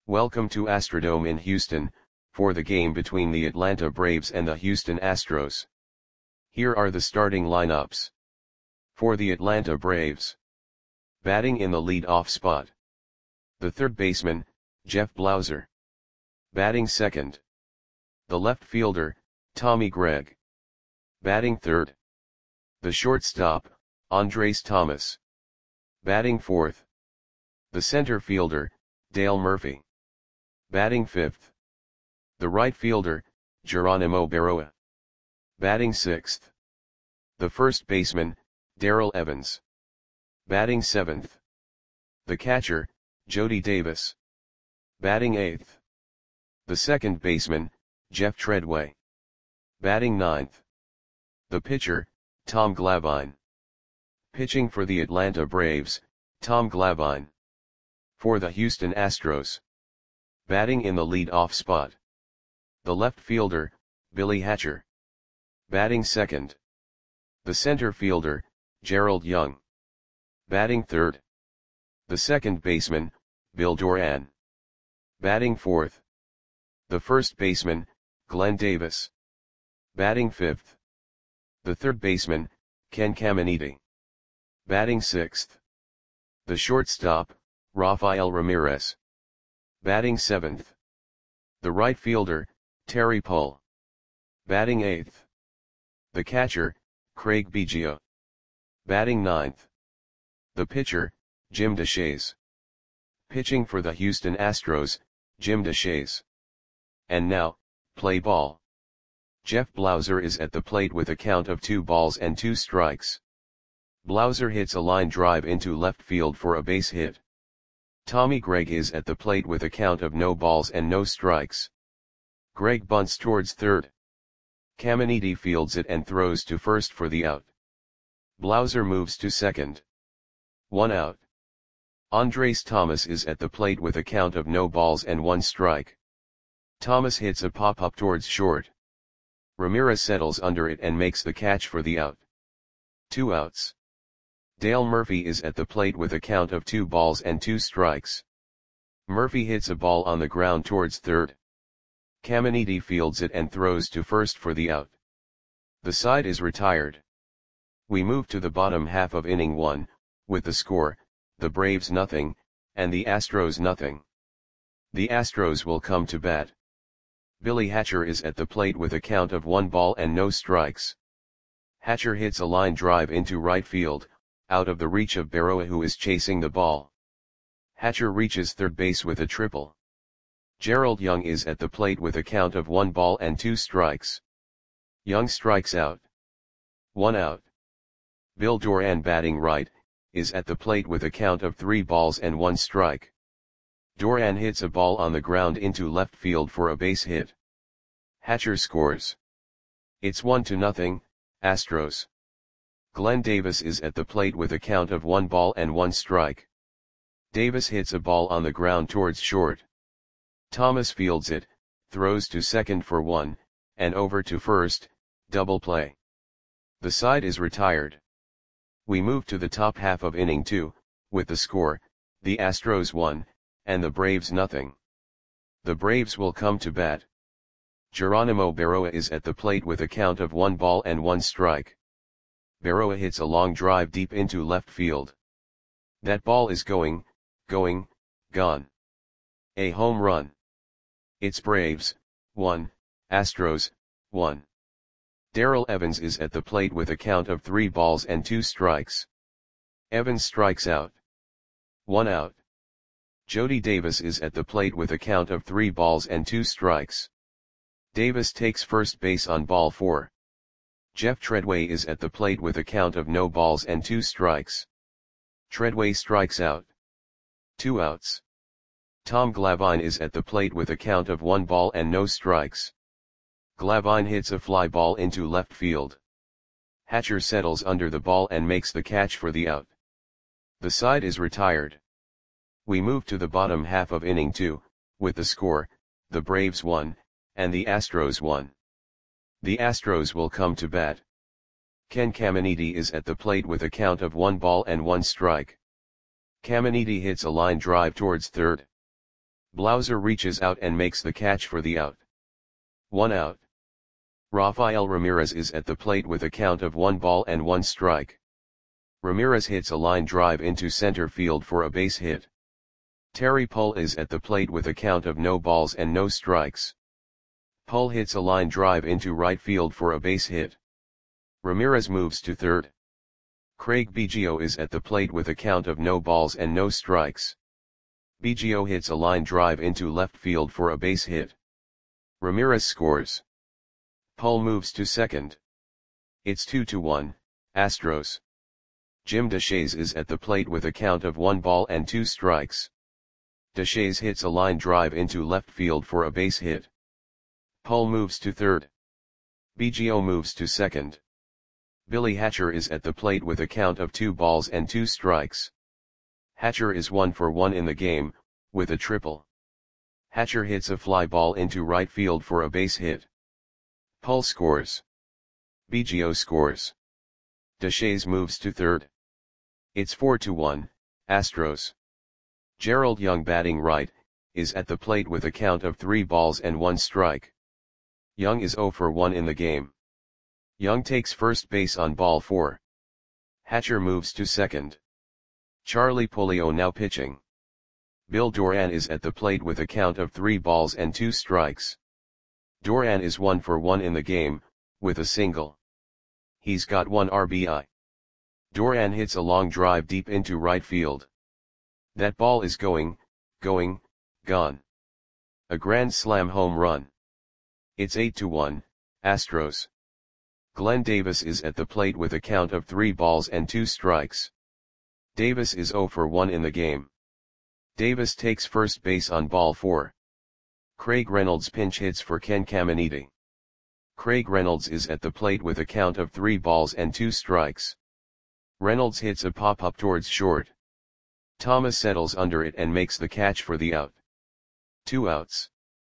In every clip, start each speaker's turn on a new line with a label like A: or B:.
A: Welcome to Astrodome in Houston, for the game between the Atlanta Braves and the Houston Astros. Here are the starting lineups. For the Atlanta Braves. Batting in the lead-off spot. The third baseman, Jeff Blauser. Batting second. The left fielder, Tommy Gregg. Batting third. The shortstop, Andres Thomas. Batting fourth. The center fielder, Dale Murphy. Batting fifth. The right fielder, Geronimo Berroa. Batting sixth. The first baseman, Darrell Evans. Batting seventh. The catcher, Jody Davis. Batting eighth. The second baseman, Jeff Treadway. Batting ninth. The pitcher, Tom Glavine. Pitching for the Atlanta Braves, Tom Glavine. For the Houston Astros. Batting in the lead-off spot. The left fielder, Billy Hatcher. Batting second. The center fielder, Gerald Young. Batting third. The second baseman, Bill Doran. Batting fourth. The first baseman, Glenn Davis. Batting fifth. The third baseman, Ken Caminiti. Batting sixth. The shortstop, Rafael Ramirez. Batting seventh. The right fielder, Terry Pull. Batting eighth. The catcher, Craig Biggio. Batting ninth. The pitcher, Jim Deshaies. Pitching for the Houston Astros, Jim Deshaies. And now, play ball. Jeff Blauser is at the plate with a count of 2 balls and 2 strikes. Blauser hits a line drive into left field for a base hit. Tommy Gregg is at the plate with a count of no balls and no strikes. Gregg bunts towards third. Caminiti fields it and throws to first for the out. Blauser moves to second. 1 out. Andres Thomas is at the plate with a count of no balls and 1 strike. Thomas hits a pop-up towards short. Ramirez settles under it and makes the catch for the out. 2 outs. Dale Murphy is at the plate with a count of 2 balls and 2 strikes. Murphy hits a ball on the ground towards third. Caminiti fields it and throws to first for the out. The side is retired. We move to the bottom half of inning 1, with the score, the Braves nothing, and the Astros nothing. The Astros will come to bat. Billy Hatcher is at the plate with a count of 1 ball and no strikes. Hatcher hits a line drive into right field, out of the reach of Berroa, who is chasing the ball. Hatcher reaches third base with a triple. Gerald Young is at the plate with a count of 1 ball and 2 strikes. Young strikes out. 1 out. Bill Doran, batting right, is at the plate with a count of 3 balls and 1 strike. Doran hits a ball on the ground into left field for a base hit. Hatcher scores. It's 1-0, Astros. Glenn Davis is at the plate with a count of 1 ball and 1 strike. Davis hits a ball on the ground towards short. Thomas fields it, throws to second for 1, and over to first, double play. The side is retired. We move to the top half of inning 2, with the score, the Astros 1, and the Braves nothing. The Braves will come to bat. Geronimo Berroa is at the plate with a count of 1 ball and 1 strike. Berroa hits a long drive deep into left field. That ball is gone. A home run. It's Braves 1, Astros 1. Darrell Evans is at the plate with a count of 3 balls and 2 strikes. Evans strikes out. 1 out. Jody Davis is at the plate with a count of 3 balls and 2 strikes. Davis takes first base on ball 4. Jeff Treadway is at the plate with a count of no balls and 2 strikes. Treadway strikes out. 2 outs. Tom Glavine is at the plate with a count of 1 ball and no strikes. Glavine hits a fly ball into left field. Hatcher settles under the ball and makes the catch for the out. The side is retired. We move to the bottom half of inning 2, with the score, the Braves 1, and the Astros 1. The Astros will come to bat. Ken Caminiti is at the plate with a count of 1 ball and 1 strike. Caminiti hits a line drive towards third. Blauser reaches out and makes the catch for the out. 1 out. Rafael Ramirez is at the plate with a count of 1 ball and 1 strike. Ramirez hits a line drive into center field for a base hit. Terry Pull is at the plate with a count of no balls and no strikes. Pull hits a line drive into right field for a base hit. Ramirez moves to third. Craig Biggio is at the plate with a count of no balls and no strikes. Biggio hits a line drive into left field for a base hit. Ramirez scores. Pull moves to second. It's 2-1, Astros. Jim Deshaies is at the plate with a count of 1 ball and 2 strikes. Deshaies hits a line drive into left field for a base hit. Pull moves to third. Biggio moves to second. Billy Hatcher is at the plate with a count of 2 balls and 2 strikes. Hatcher is 1 for 1 in the game, with a triple. Hatcher hits a fly ball into right field for a base hit. Pull scores. Biggio scores. Deshaies moves to third. It's 4-1, Astros. Gerald Young batting right, is at the plate with a count of 3 balls and 1 strike. Young is 0 for 1 in the game. Young takes first base on ball 4. Hatcher moves to second. Charlie Pulido now pitching. Bill Doran is at the plate with a count of 3 balls and 2 strikes. Doran is 1 for 1 in the game, with a single. He's got 1 RBI. Doran hits a long drive deep into right field. That ball is going, gone. A grand slam home run. It's 8-1, Astros. Glenn Davis is at the plate with a count of 3 balls and 2 strikes. Davis is 0 for 1 in the game. Davis takes first base on ball 4. Craig Reynolds pinch hits for Ken Caminiti. Craig Reynolds is at the plate with a count of 3 balls and 2 strikes. Reynolds hits a pop-up towards short. Thomas settles under it and makes the catch for the out. 2 outs.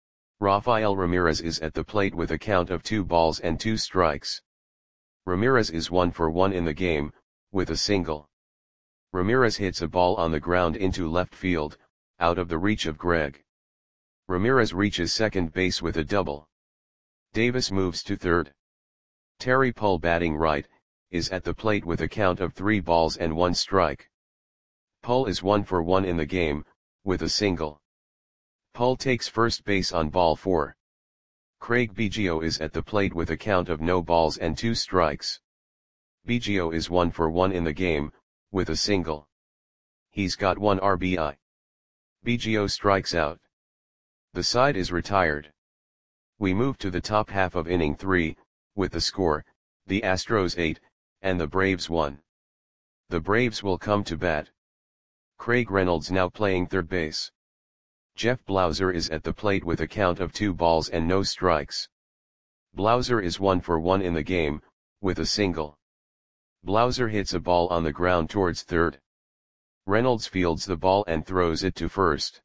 A: Rafael Ramirez is at the plate with a count of 2 balls and 2 strikes. Ramirez is 1 for 1 in the game, with a single. Ramirez hits a ball on the ground into left field, out of the reach of Greg. Ramirez reaches second base with a double. Davis moves to third. Terry Pull batting right, is at the plate with a count of 3 balls and 1 strike. Pull is 1 for 1 in the game, with a single. Pull takes first base on ball 4. Craig Biggio is at the plate with a count of no balls and 2 strikes. Biggio is 1 for 1 in the game, with a single. He's got 1 RBI. Biggio strikes out. The side is retired. We move to the top half of inning 3, with the score, the Astros 8, and the Braves 1. The Braves will come to bat. Craig Reynolds now playing third base. Jeff Blauser is at the plate with a count of 2 balls and no strikes. Blauser is 1 for 1 in the game, with a single. Blauser hits a ball on the ground towards third. Reynolds fields the ball and throws it to first.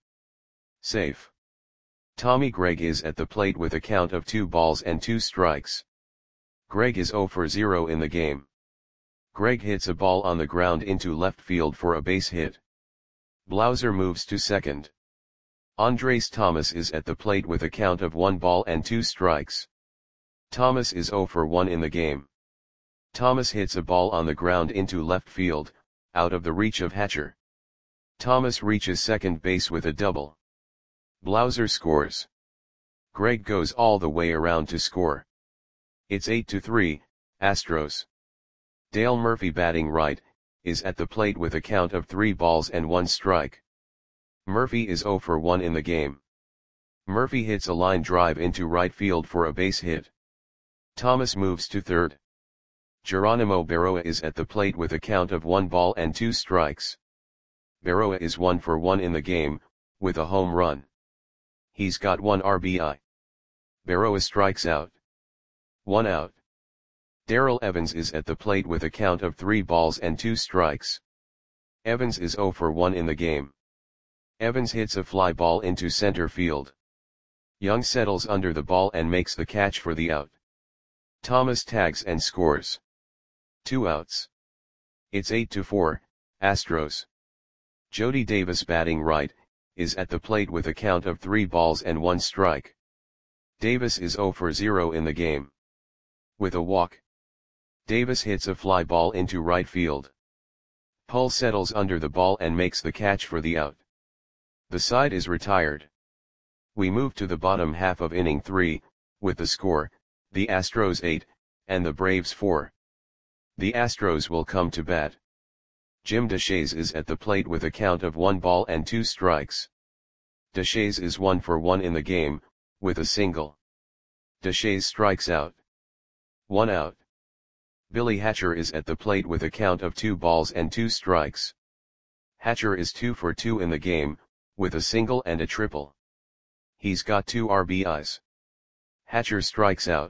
A: Safe. Tommy Gregg is at the plate with a count of 2 balls and 2 strikes. Gregg is 0 for 0 in the game. Gregg hits a ball on the ground into left field for a base hit. Blauser moves to second. Andres Thomas is at the plate with a count of 1 ball and 2 strikes. Thomas is 0 for 1 in the game. Thomas hits a ball on the ground into left field, out of the reach of Hatcher. Thomas reaches second base with a double. Blauser scores. Gregg goes all the way around to score. It's 8-3, Astros. Dale Murphy batting right, is at the plate with a count of 3 balls and 1 strike. Murphy is 0 for 1 in the game. Murphy hits a line drive into right field for a base hit. Thomas moves to third. Geronimo Berroa is at the plate with a count of 1 ball and 2 strikes. Berroa is 1 for 1 in the game, with a home run. He's got 1 RBI. Berroa strikes out. 1 out. Darrell Evans is at the plate with a count of 3 balls and 2 strikes. Evans is 0 for 1 in the game. Evans hits a fly ball into center field. Young settles under the ball and makes the catch for the out. Thomas tags and scores. 2 outs. It's 8-4, Astros. Jody Davis batting right, is at the plate with a count of 3 balls and 1 strike. Davis is 0 for 0 in the game. With a walk, Davis hits a fly ball into right field. Pull settles under the ball and makes the catch for the out. The side is retired. We move to the bottom half of inning 3, with the score, the Astros 8, and the Braves 4. The Astros will come to bat. Jim Deshaies is at the plate with a count of 1 ball and 2 strikes. Deshaies is 1 for 1 in the game, with a single. Deshaies strikes out. 1 out. Billy Hatcher is at the plate with a count of 2 balls and 2 strikes. Hatcher is 2 for 2 in the game, with a single and a triple. He's got 2 RBIs. Hatcher strikes out.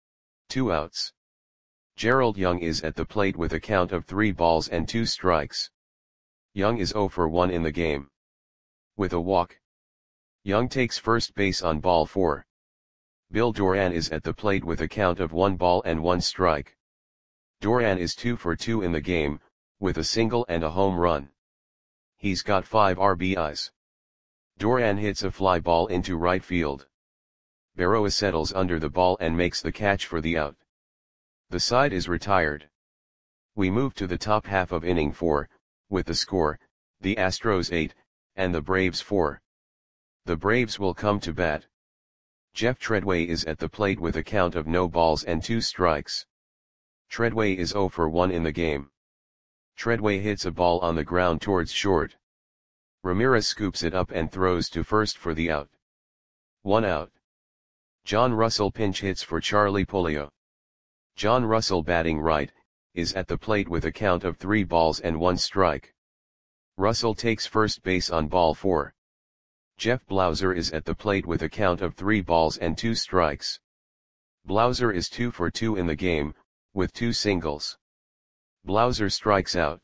A: 2 outs. Gerald Young is at the plate with a count of 3 balls and 2 strikes. Young is 0 for 1 in the game. With a walk, Young takes first base on ball 4. Bill Doran is at the plate with a count of 1 ball and 1 strike. Doran is 2 for 2 in the game, with a single and a home run. He's got 5 RBIs. Doran hits a fly ball into right field. Berroa settles under the ball and makes the catch for the out. The side is retired. We move to the top half of inning 4, with the score, the Astros 8, and the Braves 4. The Braves will come to bat. Jeff Treadway is at the plate with a count of no balls and 2 strikes. Treadway is 0 for 1 in the game. Treadway hits a ball on the ground towards short. Ramirez scoops it up and throws to first for the out. 1 out. John Russell pinch hits for Charlie Pulido. John Russell, batting right, is at the plate with a count of 3 balls and 1 strike. Russell takes first base on ball 4. Jeff Blauser is at the plate with a count of 3 balls and 2 strikes. Blauser is 2 for 2 in the game, with 2 singles. Blauser strikes out.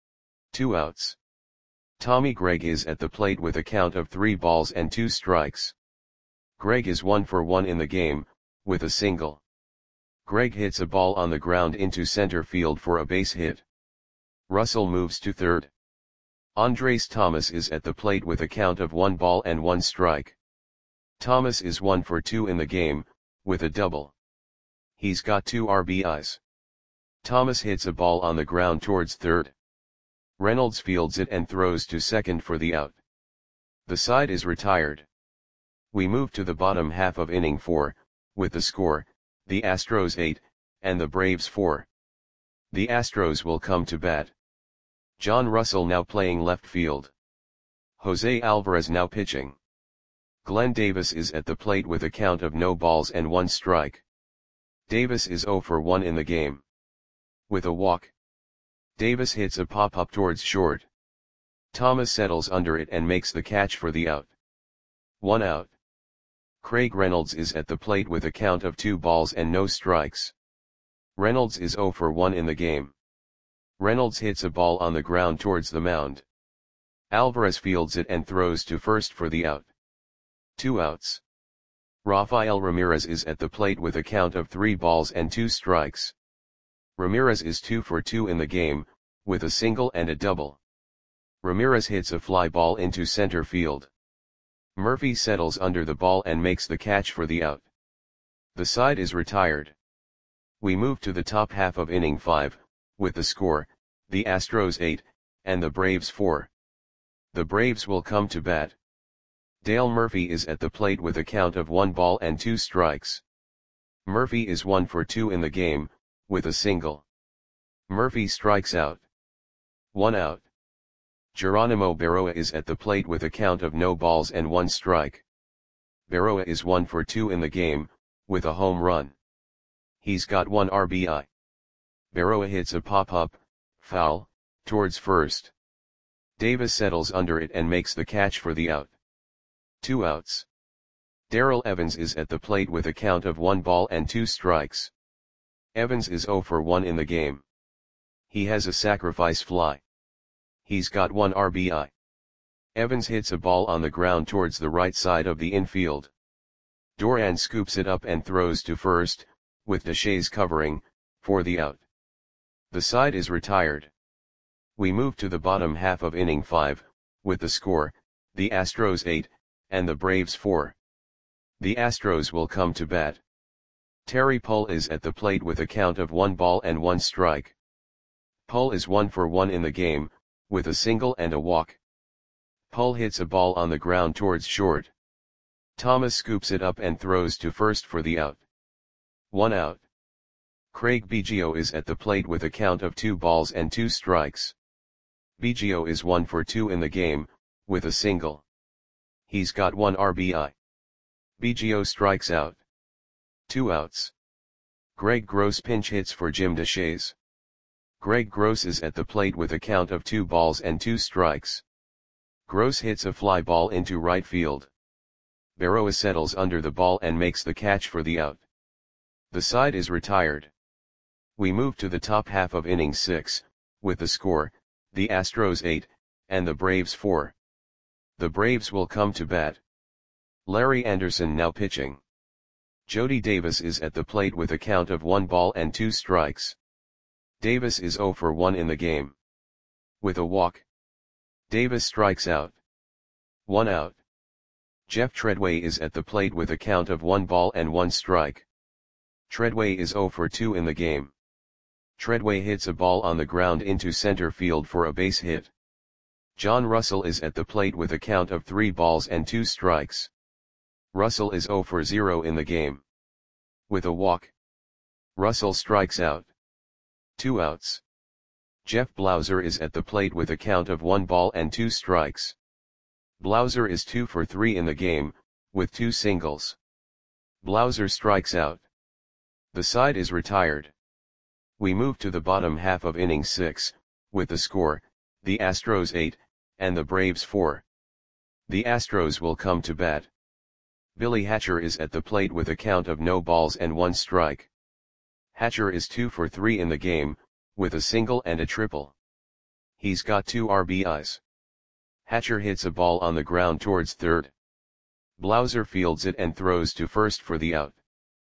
A: 2 outs. Tommy Gregg is at the plate with a count of 3 balls and 2 strikes. Gregg is 1 for 1 in the game, with a single. Gregg hits a ball on the ground into center field for a base hit. Russell moves to third. Andres Thomas is at the plate with a count of 1 ball and 1 strike. Thomas is 1 for 2 in the game, with a double. He's got 2 RBIs. Thomas hits a ball on the ground towards third. Reynolds fields it and throws to second for the out. The side is retired. We move to the bottom half of inning 4, with the score, the Astros 8, and the Braves 4. The Astros will come to bat. John Russell now playing left field. Jose Alvarez now pitching. Glenn Davis is at the plate with a count of no balls and 1 strike. Davis is 0 for 1 in the game. With a walk, Davis hits a pop-up towards short. Thomas settles under it and makes the catch for the out. 1 out. Craig Reynolds is at the plate with a count of 2 balls and no strikes. Reynolds is 0 for 1 in the game. Reynolds hits a ball on the ground towards the mound. Alvarez fields it and throws to first for the out. 2 outs. Rafael Ramirez is at the plate with a count of 3 balls and 2 strikes. Ramirez is 2 for 2 in the game, with a single and a double. Ramirez hits a fly ball into center field. Murphy settles under the ball and makes the catch for the out. The side is retired. We move to the top half of inning 5, with the score, the Astros 8, and the Braves 4. The Braves will come to bat. Dale Murphy is at the plate with a count of 1 ball and 2 strikes. Murphy is 1 for 2 in the game, with a single. Murphy strikes out. 1 out. Geronimo Berroa is at the plate with a count of no balls and 1 strike. Berroa is 1 for 2 in the game, with a home run. He's got 1 RBI. Berroa hits a pop-up, foul, towards first. Davis settles under it and makes the catch for the out. 2 outs. Darrell Evans is at the plate with a count of 1 ball and 2 strikes. Evans is 0 for 1 in the game. He has a sacrifice fly. He's got 1 RBI. Evans hits a ball on the ground towards the right side of the infield. Doran scoops it up and throws to first, with Deshaies covering, for the out. The side is retired. We move to the bottom half of inning 5, with the score, the Astros 8, and the Braves 4. The Astros will come to bat. Terry Pull is at the plate with a count of 1 ball and 1 strike. Pull is 1 for 1 in the game, with a single and a walk. Pull hits a ball on the ground towards short. Thomas scoops it up and throws to first for the out. 1 out. Craig Biggio is at the plate with a count of 2 balls and 2 strikes. Biggio is 1 for 2 in the game, with a single. He's got 1 RBI. Biggio strikes out. 2 outs. Greg Gross pinch hits for Jim Deshaies. Greg Gross is at the plate with a count of 2 balls and 2 strikes. Gross hits a fly ball into right field. Berroa settles under the ball and makes the catch for the out. The side is retired. We move to the top half of inning 6, with the score, the Astros 8, and the Braves 4. The Braves will come to bat. Larry Anderson now pitching. Jody Davis is at the plate with a count of 1 ball and 2 strikes. Davis is 0 for 1 in the game. With a walk. Davis strikes out. 1 out. Jeff Treadway is at the plate with a count of 1 ball and 1 strike. Treadway is 0 for 2 in the game. Treadway hits a ball on the ground into center field for a base hit. John Russell is at the plate with a count of 3 balls and 2 strikes. Russell is 0 for 0 in the game. With a walk. Russell strikes out. 2 outs. Jeff Blauser is at the plate with a count of 1 ball and 2 strikes. Blauser is 2 for 3 in the game, with 2 singles. Blauser strikes out. The side is retired. We move to the bottom half of inning 6, with the score, the Astros 8, and the Braves 4. The Astros will come to bat. Billy Hatcher is at the plate with a count of no balls and 1 strike. Hatcher is 2 for 3 in the game, with a single and a triple. He's got 2 RBIs. Hatcher hits a ball on the ground towards third. Blauser fields it and throws to first for the out.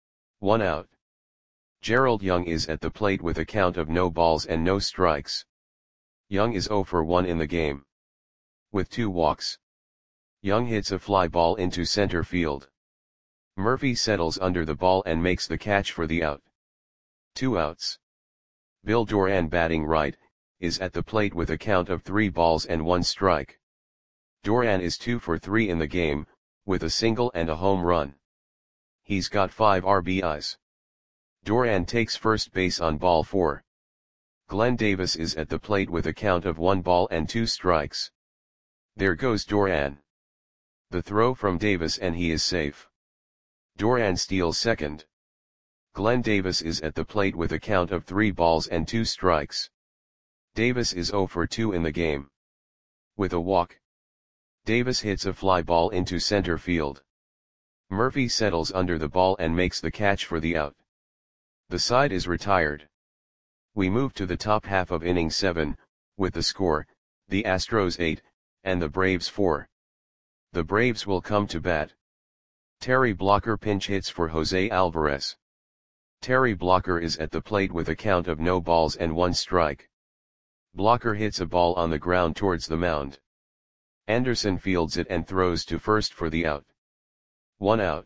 A: 1 out. Gerald Young is at the plate with a count of no balls and no strikes. Young is 0 for 1 in the game. With 2 walks. Young hits a fly ball into center field. Murphy settles under the ball and makes the catch for the out. 2 outs. Bill Doran, batting right, is at the plate with a count of 3 balls and 1 strike. Doran is 2 for 3 in the game, with a single and a home run. He's got 5 RBIs. Doran takes first base on ball 4. Glenn Davis is at the plate with a count of 1 ball and 2 strikes. There goes Doran. The throw from Davis and he is safe. Doran steals second. Glenn Davis is at the plate with a count of 3 balls and 2 strikes. Davis is 0 for 2 in the game. With a walk. Davis hits a fly ball into center field. Murphy settles under the ball and makes the catch for the out. The side is retired. We move to the top half of inning 7, with the score, the Astros 8, and the Braves 4. The Braves will come to bat. Terry Blocker pinch hits for Jose Alvarez. Terry Blocker is at the plate with a count of no balls and 1 strike. Blocker hits a ball on the ground towards the mound. Anderson fields it and throws to first for the out. 1 out.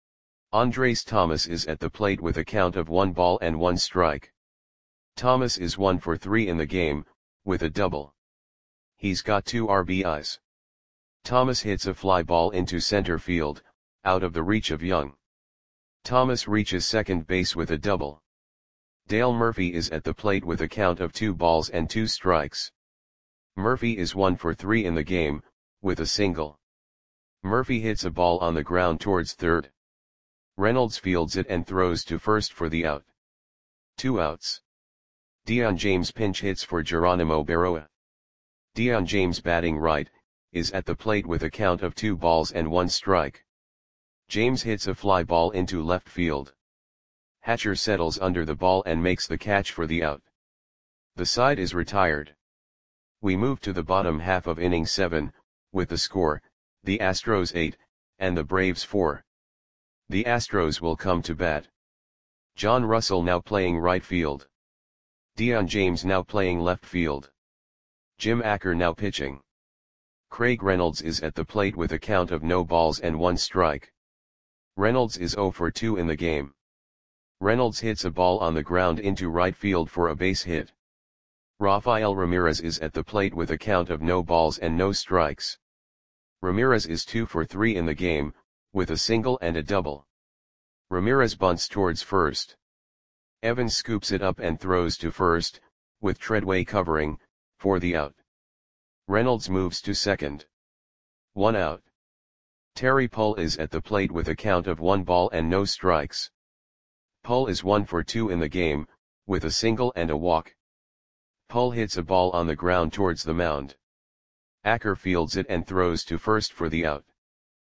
A: Andres Thomas is at the plate with a count of 1 ball and 1 strike. Thomas is 1 for 3 in the game, with a double. He's got 2 RBIs. Thomas hits a fly ball into center field, out of the reach of Young. Thomas reaches second base with a double. Dale Murphy is at the plate with a count of 2 balls and 2 strikes. Murphy is 1 for 3 in the game, with a single. Murphy hits a ball on the ground towards third. Reynolds fields it and throws to first for the out. 2 outs. Dion James pinch hits for Geronimo Berroa. Dion James, batting right, is at the plate with a count of 2 balls and 1 strike. James hits a fly ball into left field. Hatcher settles under the ball and makes the catch for the out. The side is retired. We move to the bottom half of inning 7, with the score, the Astros 8, and the Braves 4. The Astros will come to bat. John Russell now playing right field. Dion James now playing left field. Jim Acker now pitching. Craig Reynolds is at the plate with a count of no balls and 1 strike. Reynolds is 0 for 2 in the game. Reynolds hits a ball on the ground into right field for a base hit. Rafael Ramirez is at the plate with a count of no balls and no strikes. Ramirez is 2 for 3 in the game, with a single and a double. Ramirez bunts towards first. Evans scoops it up and throws to first, with Treadway covering, for the out. Reynolds moves to second. 1 out. Terry Pull is at the plate with a count of 1 ball and no strikes. Pull is 1 for 2 in the game, with a single and a walk. Pull hits a ball on the ground towards the mound. Acker fields it and throws to first for the out.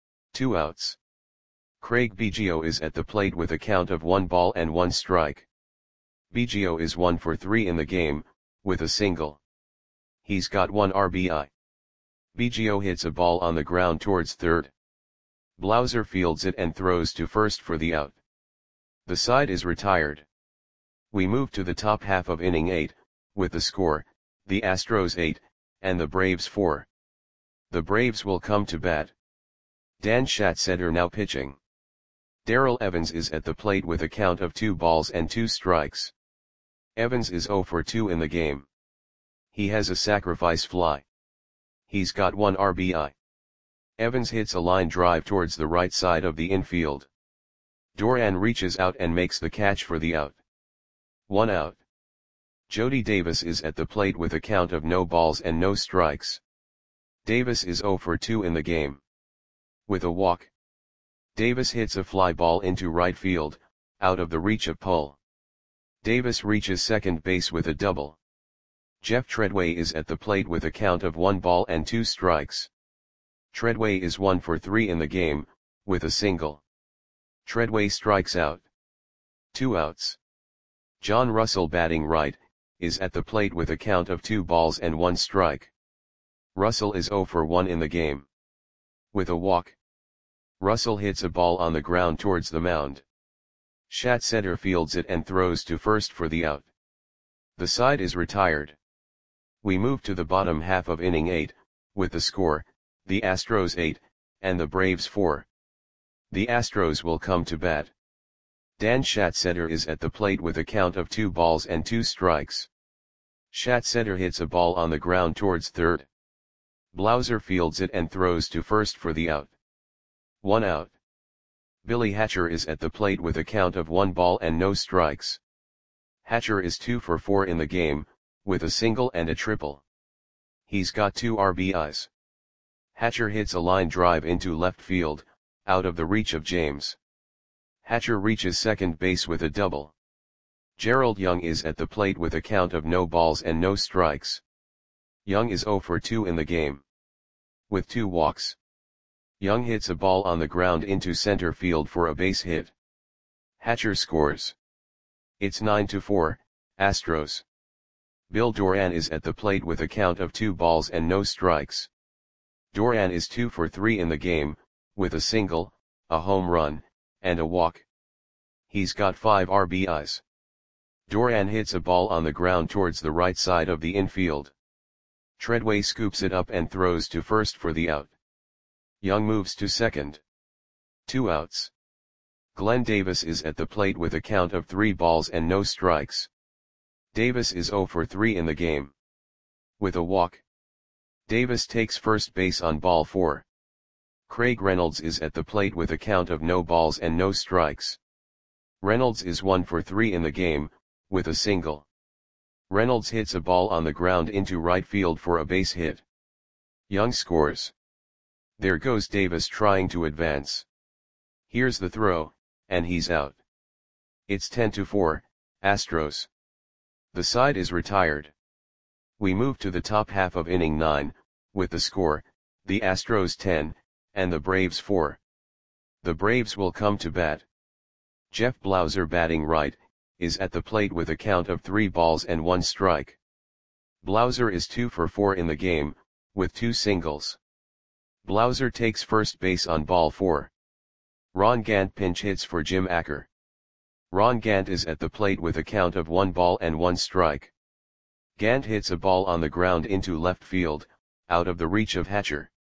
A: 2 outs. Craig Biggio is at the plate with a count of 1 ball and 1 strike. Biggio is 1 for 3 in the game, with a single. He's got 1 RBI. Biggio hits a ball on the ground towards third. Blauser fields it and throws to first for the out. The side is retired. We move to the top half of inning 8, with the score, the Astros 8, and the Braves 4. The Braves will come to bat. Dan Schatzeder now pitching. Darrell Evans is at the plate with a count of 2 balls and 2 strikes. Evans is 0 for 2 in the game. He has a sacrifice fly. He's got 1 RBI. Evans hits a line drive towards the right side of the infield. Duran reaches out and makes the catch for the out. 1 out. Jody Davis is at the plate with a count of no balls and no strikes. Davis is 0 for 2 in the game. With a walk. Davis hits a fly ball into right field, out of the reach of Pull. Davis reaches second base with a double. Jeff Treadway is at the plate with a count of 1 ball and 2 strikes. Treadway is 1 for 3 in the game, with a single. Treadway strikes out. 2 outs. John Russell batting right, is at the plate with a count of 2 balls and 1 strike. Russell is 0 for 1 in the game. With a walk. Russell hits a ball on the ground towards the mound. Schatzeder fields it and throws to first for the out. The side is retired. We move to the bottom half of inning 8, with the score, the Astros 8, and the Braves 4. The Astros will come to bat. Dan Schatzeder is at the plate with a count of 2 balls and 2 strikes. Schatzeder hits a ball on the ground towards third. Blauser fields it and throws to first for the out. 1 out. Billy Hatcher is at the plate with a count of 1 ball and no strikes. Hatcher is 2 for 4 in the game, with a single and a triple. He's got 2 RBIs. Hatcher hits a line drive into left field, out of the reach of James. Hatcher reaches second base with a double. Gerald Young is at the plate with a count of no balls and no strikes. Young is 0 for 2 in the game. With 2 walks. Young hits a ball on the ground into center field for a base hit. Hatcher scores. It's 9-4, Astros. Bill Duran is at the plate with a count of 2 balls and no strikes. Duran is 2 for 3 in the game, with a single, a home run, and a walk. He's got 5 RBIs. Duran hits a ball on the ground towards the right side of the infield. Treadway scoops it up and throws to first for the out. Young moves to second. 2 outs. Glenn Davis is at the plate with a count of 3 balls and no strikes. Davis is 0 for 3 in the game. With a walk. Davis takes first base on ball 4. Craig Reynolds is at the plate with a count of no balls and no strikes. Reynolds is 1 for 3 in the game, with a single. Reynolds hits a ball on the ground into right field for a base hit. Young scores. There goes Davis trying to advance. Here's the throw, and he's out. It's 10-4, Astros. The side is retired. We move to the top half of inning 9, with the score, the Astros 10, and the Braves 4. The Braves will come to bat. Jeff Blauser batting right, is at the plate with a count of 3 balls and 1 strike. Blauser is 2 for 4 in the game, with 2 singles. Blauser takes first base on ball 4. Ron Gant pinch hits for Jim Acker. Ron Gant is at the plate with a count of 1 ball and 1 strike. Gant hits a ball on the ground into left field, out of the reach of Hatcher.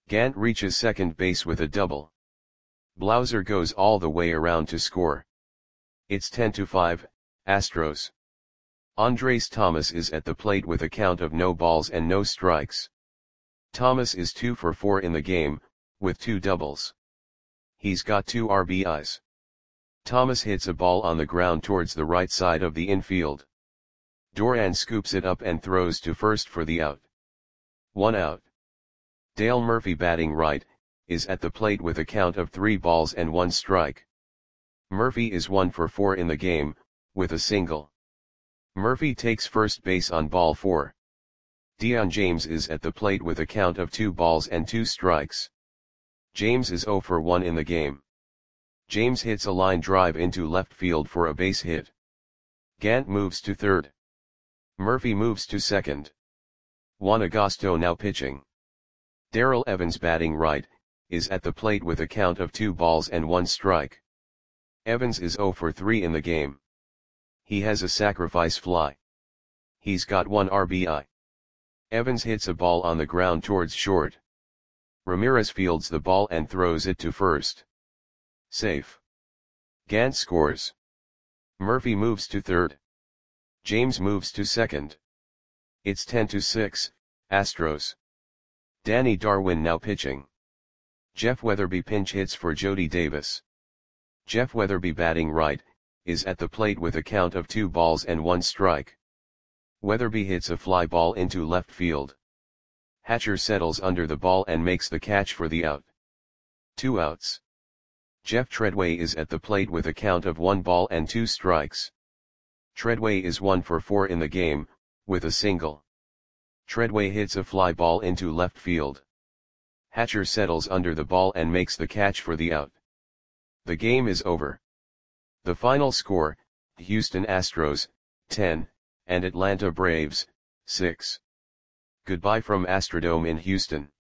A: Gant reaches second base with a double. Blauser goes all the way around to score. It's 10-5, Astros. Andres Thomas is at the plate with a count of no balls and no strikes. Thomas is 2 for 4 in the game, with 2 doubles. He's got 2 RBIs. Thomas hits a ball on the ground towards the right side of the infield. Doran scoops it up and throws to first for the out. 1 out. Dale Murphy, batting right, is at the plate with a count of 3 balls and 1 strike. Murphy is 1 for 4 in the game, with a single. Murphy takes first base on ball 4. Dion James is at the plate with a count of 2 balls and 2 strikes. James is 0 for 1 in the game. James hits a line drive into left field for a base hit. Gant moves to third. Murphy moves to second. Juan Agosto now pitching. Darrell Evans, batting right, is at the plate with a count of 2 balls and 1 strike. Evans is 0 for 3 in the game. He has a sacrifice fly. He's got 1 RBI. Evans hits a ball on the ground towards short. Ramirez fields the ball and throws it to first. Safe. Gant scores. Murphy moves to third. James moves to second. It's 10-6, Astros. Danny Darwin now pitching. Jeff Weatherby pinch hits for Jody Davis. Jeff Weatherby, batting right, is at the plate with a count of 2 balls and 1 strike. Weatherby hits a fly ball into left field. Hatcher settles under the ball and makes the catch for the out. 2 outs. Jeff Treadway is at the plate with a count of 1 ball and 2 strikes. Treadway is 1 for 4 in the game, with a single. Treadway hits a fly ball into left field. Hatcher settles under the ball and makes the catch for the out. The game is over. The final score, Houston Astros, 10, and Atlanta Braves, 6. Goodbye from Astrodome in Houston.